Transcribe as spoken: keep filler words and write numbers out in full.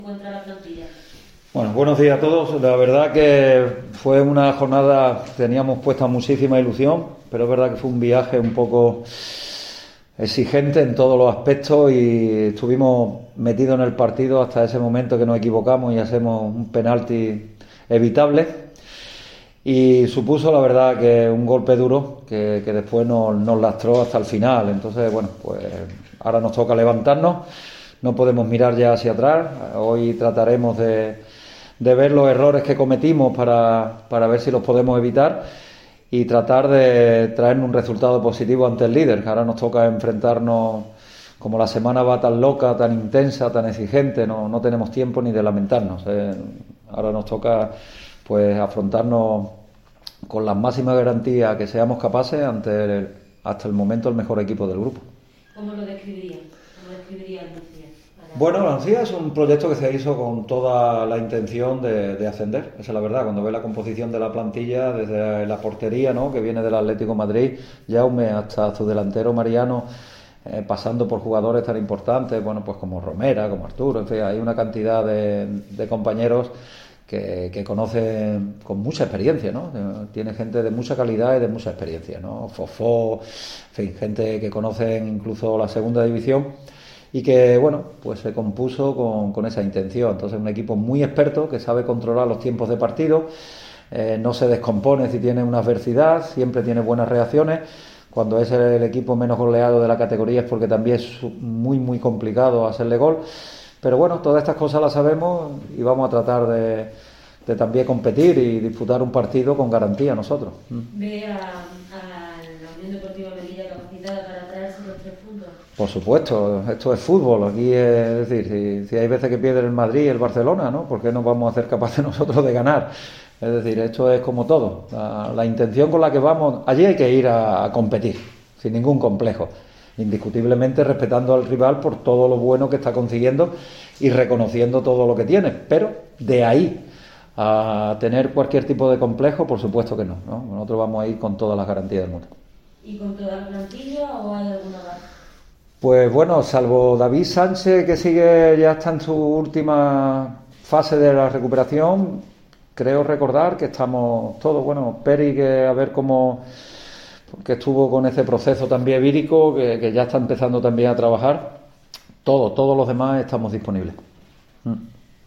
encuentra la plantilla? Bueno, buenos días a todos. La verdad que fue una jornada, teníamos puesta muchísima ilusión, pero es verdad que fue un viaje un poco exigente en todos los aspectos y estuvimos metidos en el partido hasta ese momento que nos equivocamos y hacemos un penalti evitable. Y supuso, la verdad, que un golpe duro que, que después nos, nos lastró hasta el final. Entonces, bueno, pues ahora nos toca levantarnos, no podemos mirar ya hacia atrás. Hoy trataremos de, de ver los errores que cometimos para, para ver si los podemos evitar y tratar de traer un resultado positivo ante el líder. Ahora nos toca enfrentarnos, como la semana va tan loca, tan intensa, tan exigente, no, no tenemos tiempo ni de lamentarnos. Eh, ahora nos toca pues afrontarnos con las máximas garantías que seamos capaces ante el, hasta el momento el mejor equipo del grupo. ¿Cómo lo describiría? ¿Cómo describiría el Nucía? Bueno, la Nucía es un proyecto que se hizo con toda la intención de, de ascender, esa es la verdad. Cuando ve la composición de la plantilla, desde la portería, ¿no?, que viene del Atlético de Madrid, Jaume, hasta su delantero Mariano, eh, pasando por jugadores tan importantes, bueno, pues como Romera, como Arturo, en fin, hay una cantidad de, de compañeros que, que conocen con mucha experiencia, ¿no? Tiene gente de mucha calidad y de mucha experiencia, ¿no? Fofó, en fin, gente que conoce incluso la segunda división y que, bueno, pues se compuso con, con esa intención. Entonces, un equipo muy experto que sabe controlar los tiempos de partido, eh, no se descompone si tiene una adversidad, siempre tiene buenas reacciones. Cuando es el equipo menos goleado de la categoría es porque también es muy, muy complicado hacerle gol. Pero bueno, todas estas cosas las sabemos y vamos a tratar de, de también competir y disputar un partido con garantía nosotros. ¿Ve a, a la Unión Deportiva Melilla capacitada para traerse los tres puntos? Por supuesto, esto es fútbol. Aquí es decir, si, si hay veces que pierde el Madrid y el Barcelona, ¿no?, ¿por qué no vamos a ser capaces nosotros de ganar? Es decir, esto es como todo. La, la intención con la que vamos, allí hay que ir a, a competir, sin ningún complejo. Indiscutiblemente respetando al rival por todo lo bueno que está consiguiendo y reconociendo todo lo que tiene, pero de ahí a tener cualquier tipo de complejo, por supuesto que no, ¿no? Nosotros vamos a ir con todas las garantías del mundo. ¿Y con toda la plantilla o hay alguna más? Pues bueno, salvo David Sánchez, que sigue, ya está en su última fase de la recuperación, creo recordar que estamos todos, bueno, Peri, que a ver cómo, que estuvo con ese proceso también vírico, que, que ya está empezando también a trabajar. Todos, todos los demás estamos disponibles. Mm.